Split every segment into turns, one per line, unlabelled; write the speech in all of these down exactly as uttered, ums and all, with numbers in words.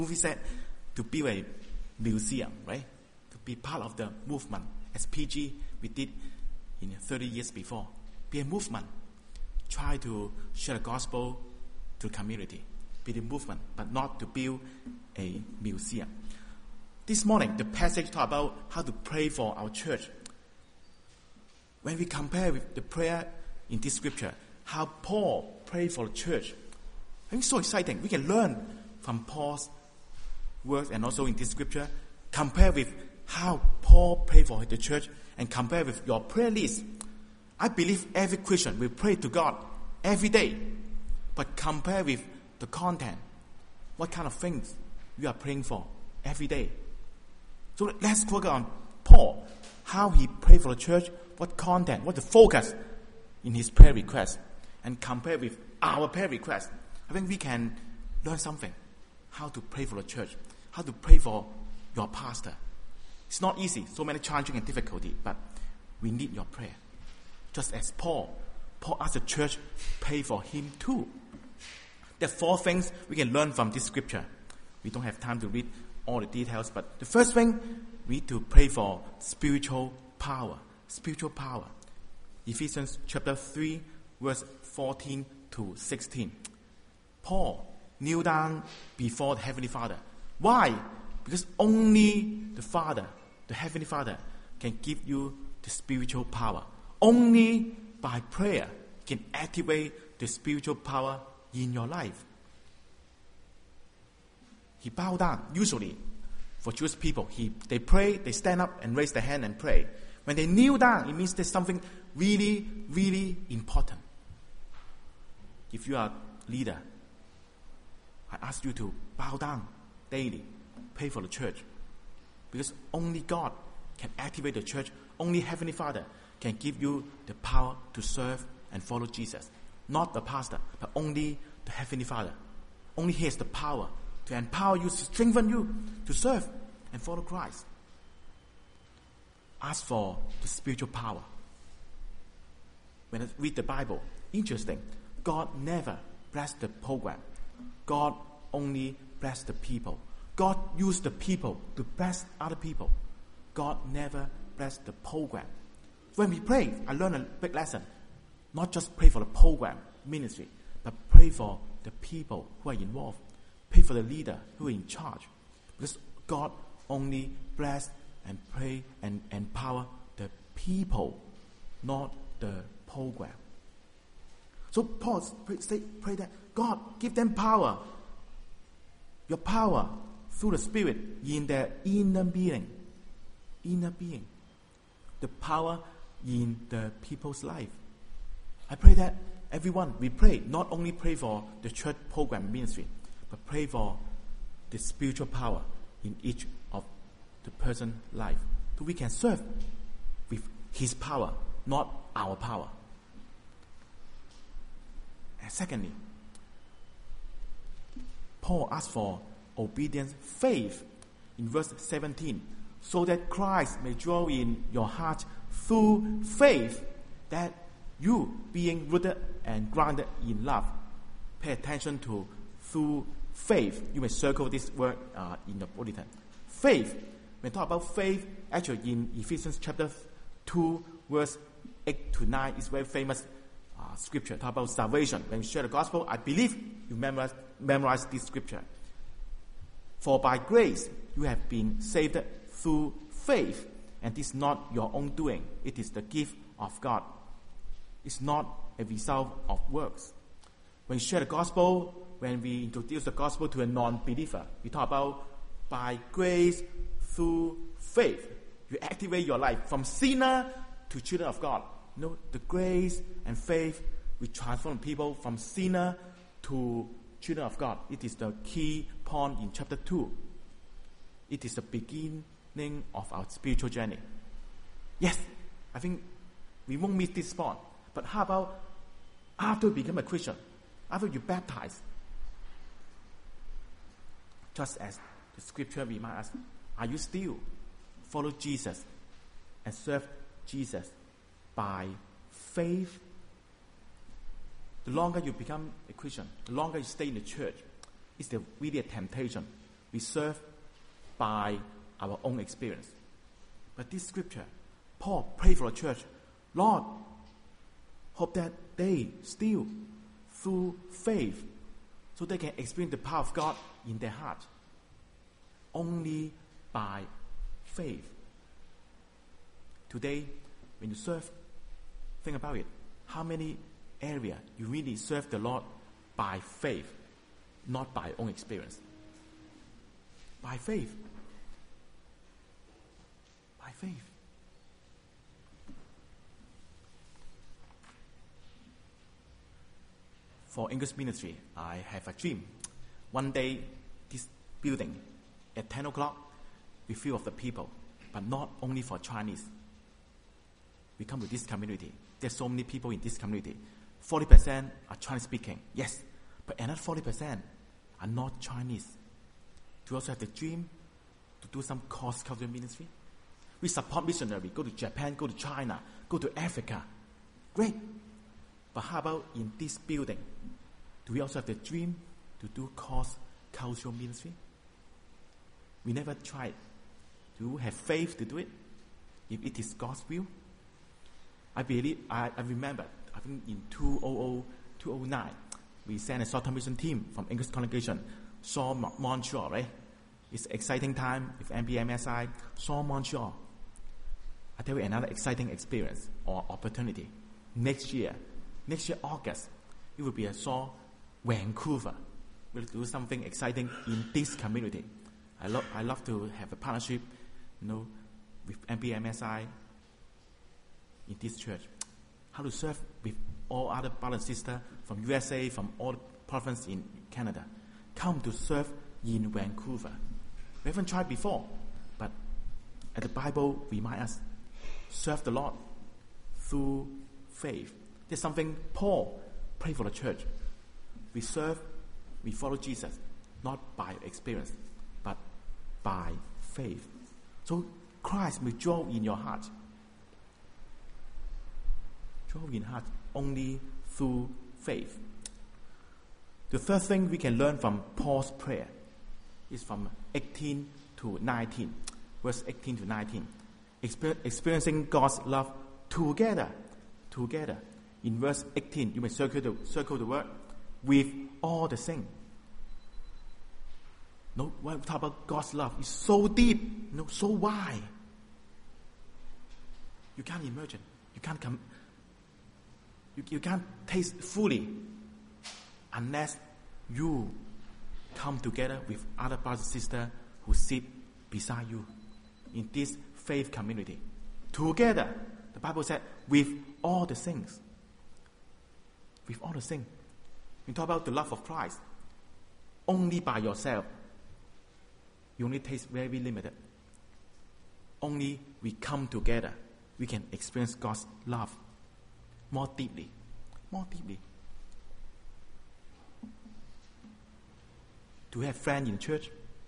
movie set to build a museum, right? To be part of the movement. As P G, we did in thirty years before. Be a movement. Try to share the gospel to the community. Be the movement, but not to build a museum. This morning, the passage talk about how to pray for our church. When we compare with the prayer in this scripture, how Paul prayed for the church, I think it's so exciting. We can learn from Paul's words and also in this scripture, compare with how Paul prayed for the church and compare with your prayer list. I believe every Christian will pray to God every day, but compare with the content. What kind of things you are praying for every day? So let's focus on Paul, how he prayed for the church, what content, what the focus in his prayer request, and compare with our prayer request. I think we can learn something. How to pray for the church, how to pray for your pastor. It's not easy, so many challenging and difficulty, but we need your prayer. Just as Paul, Paul asked the church, pray for him too. There are four things we can learn from this scripture. We don't have time to read all the details, but the first thing, we need to pray for spiritual power. Spiritual power. Ephesians chapter three, verse fourteen to sixteen. Paul kneel down before the Heavenly Father. Why? Because only the Father, the Heavenly Father, can give you the spiritual power. Only by prayer can activate the spiritual power in your life. He bowed down. Usually, for Jewish people, he they pray, they stand up and raise their hand and pray. When they kneel down, it means there's something really, really important. If you are a leader, I ask you to bow down daily, pray for the church. Because only God can activate the church. Only Heavenly Father can give you the power to serve and follow Jesus. Not the pastor, but only the Heavenly Father. Only He has the power to empower you, to strengthen you, to serve and follow Christ. Ask for the spiritual power. When I read the Bible, interesting, God never blessed the program. God only blessed the people. God used the people to bless other people. God never blessed the program. When we pray, I learned a big lesson. Not just pray for the program, ministry, but pray for the people who are involved. Pray for the leader who is in charge. Because God only bless and pray and empower the people, not the program. So Paul pray, say, pray that God give them power. Your power through the Spirit in their inner being. Inner being. The power in the people's life. I pray that everyone, we pray, not only pray for the church program ministry, but pray for the spiritual power in each of the person's life. So we can serve with His power, not our power. And secondly, Paul asked for obedience, faith, in verse seventeen, so that Christ may dwell in your heart through faith, that you, being rooted and grounded in love, pay attention to through faith. You may circle this word uh, in your bulletin. Faith. When we talk about faith, actually in Ephesians chapter two, verse eight to nine, is very famous uh, scripture. Talk about salvation. When you share the gospel, I believe you memorize, memorize this scripture. For by grace you have been saved through faith, and this is not your own doing. It is the gift of God. It's not a result of works. When you share the gospel, when we introduce the gospel to a non-believer, we talk about by grace through faith. You activate your life from sinner to children of God. You know, the grace and faith will transform people from sinner to children of God. It is the key point in chapter two. It is the beginning of our spiritual journey. Yes, I think we won't miss this point. But how about after you become a Christian, after you baptize? Just as the scripture reminds us, are you still follow Jesus and serve Jesus by faith? The longer you become a Christian, the longer you stay in the church, it's the, really a temptation We serve by our own experience. But this scripture, Paul prayed for the church, Lord, hope that they still, through faith, so they can experience the power of God in their heart. Only by faith. Today, when you serve, think about it. How many areas you really serve the Lord by faith, not by own experience? By faith. By faith. For English ministry, I have a dream. One day, this building, at ten o'clock, we fill of the people, but not only for Chinese. We come to this community. There's so many people in this community. forty percent are Chinese speaking, yes, but another forty percent are not Chinese. Do you also have the dream to do some cross-cultural ministry? We support missionaries, go to Japan, go to China, go to Africa. Great. But how about in this building? Do we also have the dream to do cross-cultural ministry? We never tried. Do you have faith to do it? If it is God's will? I believe, I, I remember, I think in two thousand, two thousand nine, we sent a short-term mission team from English congregation, saw Montreal, right? It's an exciting time with M B M S I, saw Montreal. I tell you another exciting experience or opportunity. Next year, next year August, it will be a saw Vancouver. We'll do something exciting in this community. I love, I love to have a partnership, you know, with M B M S I in this church. How to serve with all other brothers and sisters from U S A, from all provinces in Canada. Come to serve in Vancouver. We haven't tried before, but as the Bible reminds us, serve the Lord through faith. There's something Paul prayed for the church. We serve, we follow Jesus, not by experience, but by faith. So Christ will dwell in your heart. Dwell in heart only through faith. The third thing we can learn from Paul's prayer is from eighteen to nineteen. Verse eighteen to nineteen. Exper- experiencing God's love together. Together. In verse eighteen, you may circle the, circle the word, with all the saints. No, when we talk about God's love, it's so deep, no, so wide. You can't imagine. You can't come. You, you can't taste fully unless you come together with other brothers and sisters who sit beside you in this faith community. Together, the Bible said, with all the saints. With all the saints. You talk about the love of Christ. Only by yourself, you only taste very limited. Only we come together, we can experience God's love more deeply. More deeply. Do you have friends in church?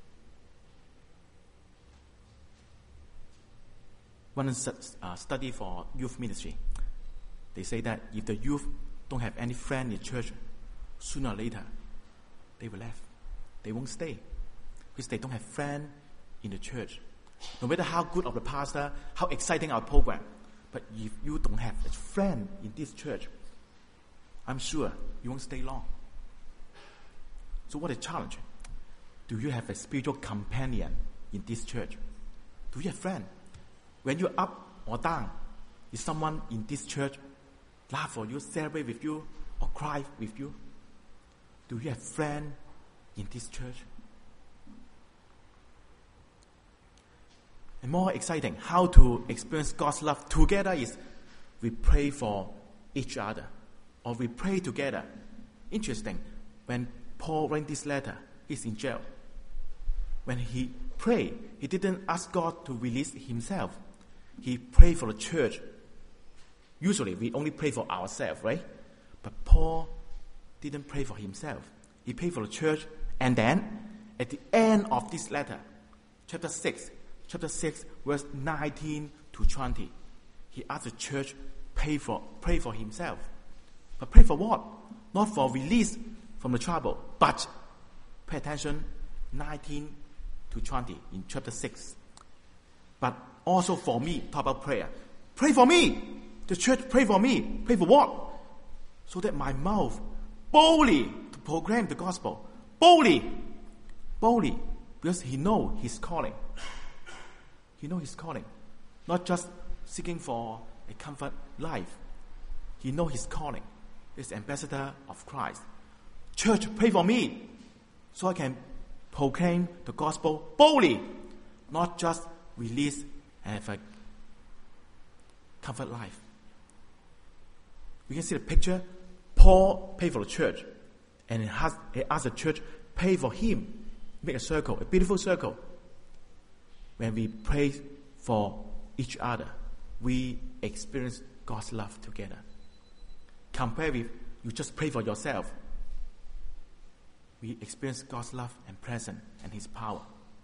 One uh, study for youth ministry, they say that if the youth don't have any friend in church, sooner or later, they will leave. They won't stay because they don't have friend in the church. No matter how good of the pastor, how exciting our program, but if you don't have a friend in this church, I'm sure you won't stay long. So what is the challenge? Do you have a spiritual companion in this church? Do you have friend? When you're up or down, is someone in this church laugh for you, celebrate with you, or cry with you? Do you have friend in this church? And more exciting, how to experience God's love together is we pray for each other, or we pray together. Interesting, when Paul wrote this letter, he's in jail. When he prayed, he didn't ask God to release himself. He prayed for the church. Usually, we only pray for ourselves, right? But Paul didn't pray for himself. He prayed for the church, and then, at the end of this letter, chapter six, chapter six, verse nineteen to twenty, he asked the church pray for pray for himself. But pray for what? Not for release from the trouble, but pay attention, nineteen to twenty in chapter six. But also for me, talk about prayer. Pray for me. The church pray for me. Pray for what? So that my mouth boldly to proclaim the gospel. Boldly. Boldly. Because he knows his calling. He knows his calling. Not just seeking for a comfort life. He knows his calling. He's ambassador of Christ. Church, pray for me. So I can proclaim the gospel boldly. Not just release and have a comfort life. We can see the picture. Paul paid for the church. And he, has, he asked the church pay for him. Make a circle, a beautiful circle. When we pray for each other, we experience God's love together. Compare with you just pray for yourself. We experience God's love and presence and His power.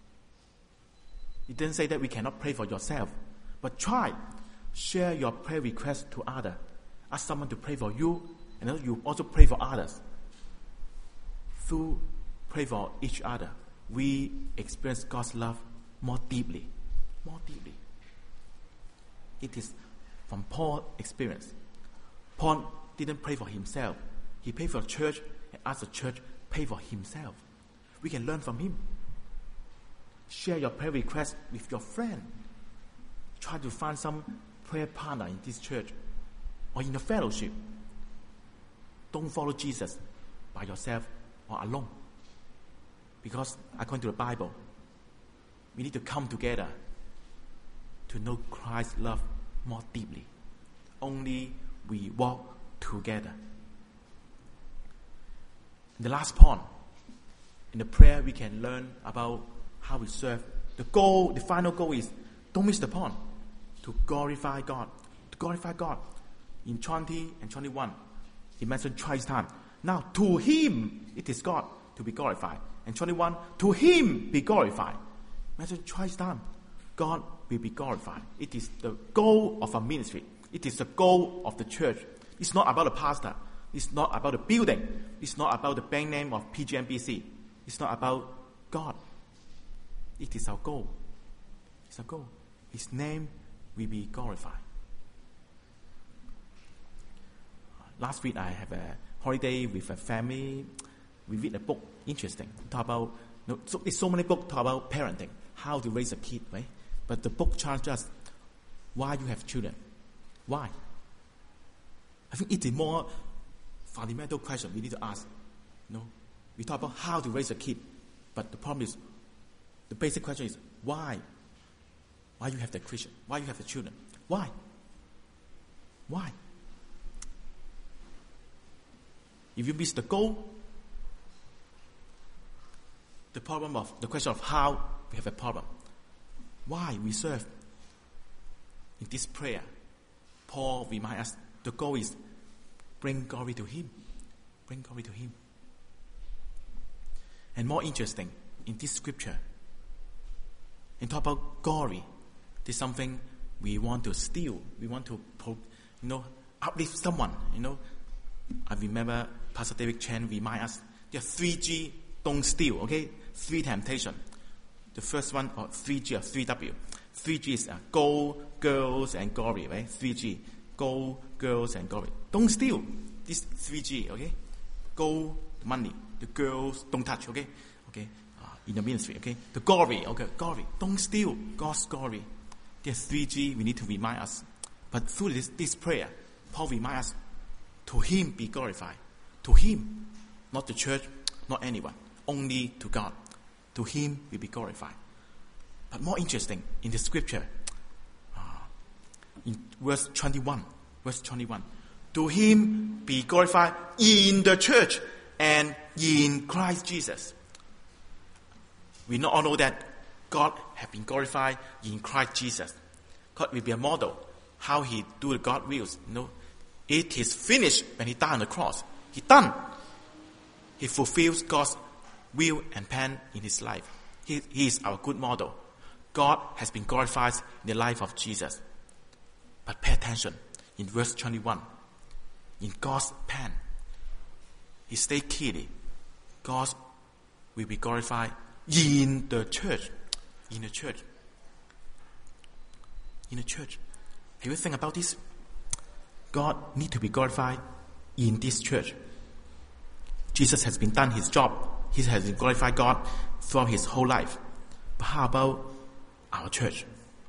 It didn't say that we cannot pray for yourself, but try. Share your prayer request to others. Ask someone to pray for you, and then you also pray for others. Through pray for each other, we experience God's love more deeply. More deeply. It is from Paul's experience. Paul didn't pray for himself. He prayed for the church and asked the church to pray for himself. We can learn from him. Share your prayer request with your friend. Try to find some prayer partner in this church or in the fellowship. Don't follow Jesus by yourself or alone. Because according to the Bible, we need to come together to know Christ's love more deeply. Only we walk together. In the last point, in the prayer we can learn about how we serve. The goal, the final goal is, don't miss the point, to glorify God. To glorify God. In twenty and twenty-one, he mentioned twice time. Now, to Him, it is God to be glorified. And twenty-one, to Him be glorified. Mentioned twice time. God will be glorified. It is the goal of our ministry. It is the goal of the church. It's not about the pastor. It's not about the building. It's not about the bank name of P G M B C. It's not about God. It is our goal. It's our goal. His name will be glorified. Last week I have a holiday with a family. We read a book, interesting. Talk about, you know, so, there's so many books talk about parenting, how to raise a kid, right? But the book challenges us why you have children. Why? I think it's a more fundamental question we need to ask. You know, we talk about how to raise a kid, but the problem is, the basic question is why? Why you have the Christian? Why you have the children? Why? Why? If you miss the goal, the problem of the question of how, we have a problem. Why we serve? In this prayer, Paul reminds us the goal is bring glory to Him. Bring glory to Him. And more interesting, in this scripture, and talk about glory, there's something we want to steal. We want to, you know, uplift someone. You know, I remember Pastor David Chen remind us there are three G, don't steal. Okay, three temptation. The first one, or three G or three W. Three G is uh, gold, girls, and glory. Right? Three G, gold, girls, and glory. Don't steal. This three G. Okay, gold, money. The girls don't touch. Okay, okay. In the ministry, okay? The glory, okay, glory. Don't steal God's glory. There's three G we need to remind us. But through this, this prayer, Paul reminds us, to Him be glorified. To Him, not the church, not anyone. Only to God. To Him we be glorified. But more interesting, in the scripture, uh, in verse twenty-one, verse twenty-one, to Him be glorified in the church and in Christ Jesus. We not all know that God has been glorified in Christ Jesus. God will be a model how He do the God wills. You know, it is finished when He died on the cross. He done. He fulfills God's will and plan in His life. He, he is our good model. God has been glorified in the life of Jesus. But pay attention in verse twenty-one. In God's plan, He stated clearly, God will be glorified in the church. In the church. In the church. Have you think about this? God need to be glorified in this church. Jesus has been done his job. He has been glorified God throughout his whole life. But how about our church?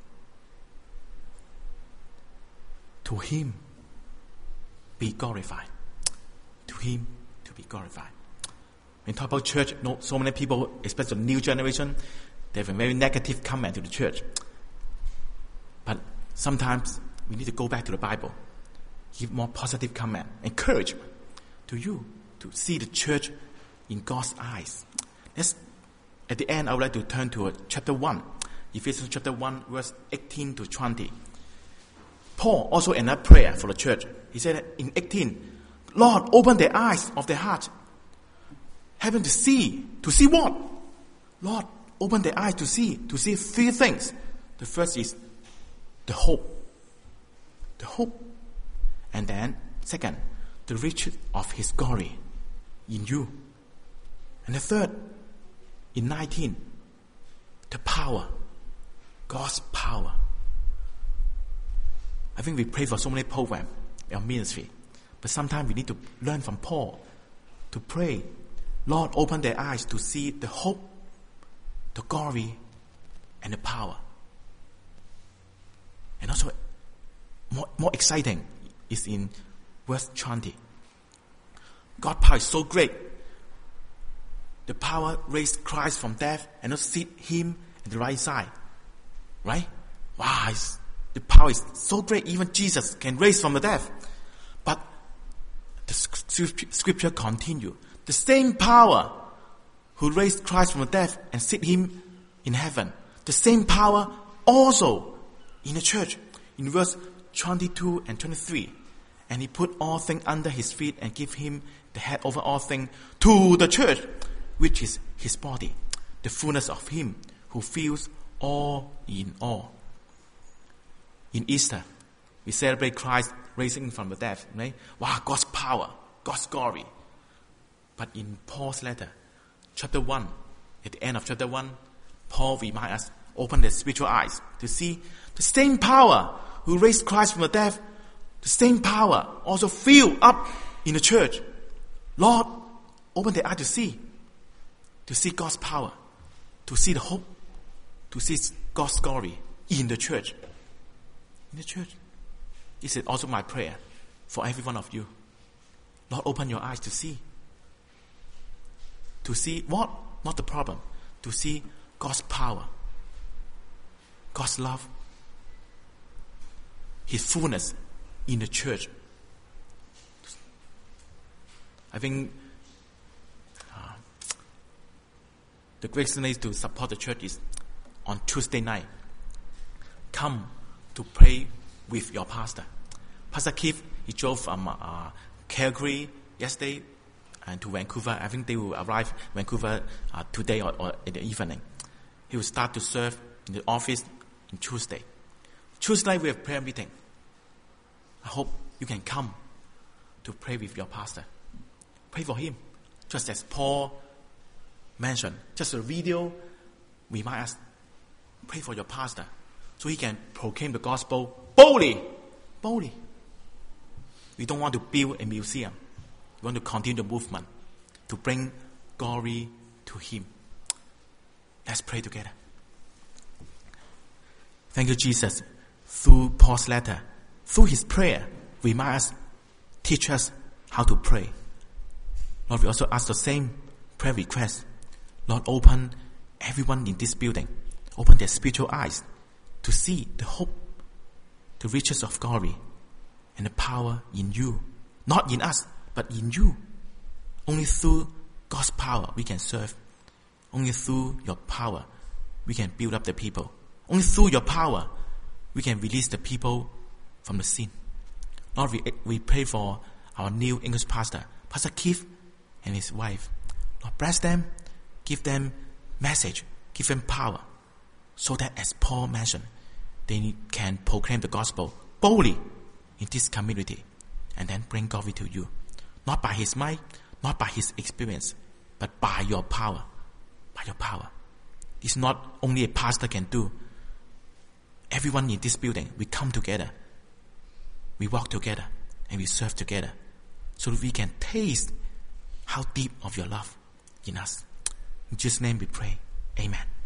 To him be glorified. To him to be glorified. When talk about church, no, so many people, especially the new generation, they have a very negative comment to the church. But sometimes we need to go back to the Bible, give more positive comment, encouragement to you to see the church in God's eyes. Let's, at the end, I would like to turn to chapter one, Ephesians chapter one, verse eighteen to twenty. Paul also in that prayer for the church. He said in eighteen, Lord, open the eyes of their heart, having to see. To see what? Lord, open the eyes to see. To see three things. The first is the hope. The hope. And then, second, the riches of his glory in you. And the third, in nineteen, the power. God's power. I think we pray for so many programs in our ministry. But sometimes we need to learn from Paul to pray, Lord, open their eyes to see the hope, the glory, and the power. And also, more, more exciting is in verse twenty. God's power is so great. The power raised Christ from death and also seat him at the right side. Right? Wow, it's, the power is so great, even Jesus can raise from the death. But the scripture continue. The same power who raised Christ from the death and sit him in heaven, the same power also in the church. In verse twenty-two and twenty-three, and he put all things under his feet and give him the head over all things to the church, which is his body, the fullness of him who fills all in all. In Easter, we celebrate Christ raising from the dead, right? Wow, God's power, God's glory. But in Paul's letter, chapter one, at the end of chapter one, Paul reminds us, open their spiritual eyes to see the same power who raised Christ from the dead, the same power also filled up in the church. Lord, open their eyes to see, to see God's power, to see the hope, to see God's glory in the church. In the church. This is also my prayer for every one of you. Lord, open your eyes to see. To see what? Not the problem. To see God's power, God's love, his fullness in the church. I think uh, the greatest way to support the church is on Tuesday night. Come to pray with your pastor. Pastor Keith, he drove from uh, Calgary yesterday and to Vancouver. I think they will arrive Vancouver uh, today or, or in the evening. He will start to serve in the office on Tuesday. Tuesday we have prayer meeting. I hope you can come to pray with your pastor. Pray for him. Just as Paul mentioned, just a video remind us, pray for your pastor so he can proclaim the gospel boldly. Boldly. We don't want to build a museum. We want to continue the movement to bring glory to him. Let's pray together. Thank you, Jesus. Through Paul's letter, through his prayer, remind us, teach us how to pray. Lord, we also ask the same prayer request. Lord, open everyone in this building, open their spiritual eyes to see the hope, the riches of glory, and the power in you. Not in us, but in you. Only through God's power we can serve. Only through your power we can build up the people. Only through your power we can release the people from the sin. Lord, we, we pray for our new English pastor, Pastor Keith and his wife. Lord, bless them, give them message, give them power, so that as Paul mentioned, they can proclaim the gospel boldly in this community and then bring glory to you. Not by his might, not by his experience, but by your power. By your power. It's not only a pastor can do. Everyone in this building, we come together. We walk together and we serve together so that we can taste how deep of your love in us. In Jesus' name we pray. Amen.